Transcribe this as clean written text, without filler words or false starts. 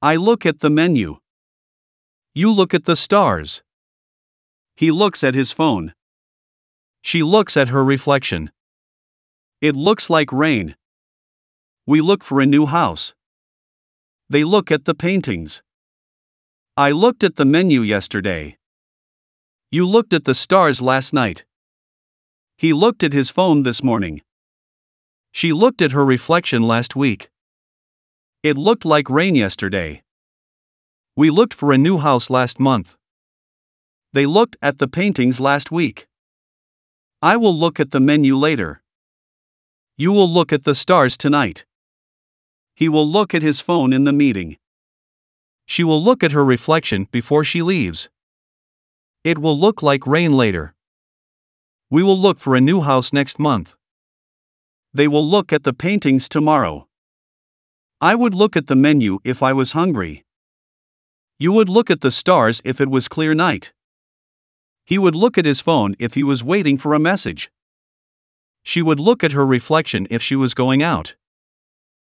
I look at the menu. You look at the stars. He looks at his phone. She looks at her reflection. It looks like rain. We look for a new house. They look at the paintings. I looked at the menu yesterday. You looked at the stars last night. He looked at his phone this morning. She looked at her reflection last week. It looked like rain yesterday. We looked for a new house last month. They looked at the paintings last week. I will look at the menu later. You will look at the stars tonight. He will look at his phone in the meeting. She will look at her reflection before she leaves. It will look like rain later. We will look for a new house next month. They will look at the paintings tomorrow. I would look at the menu if I was hungry. You would look at the stars if it was clear night. He would look at his phone if he was waiting for a message. She would look at her reflection if she was going out.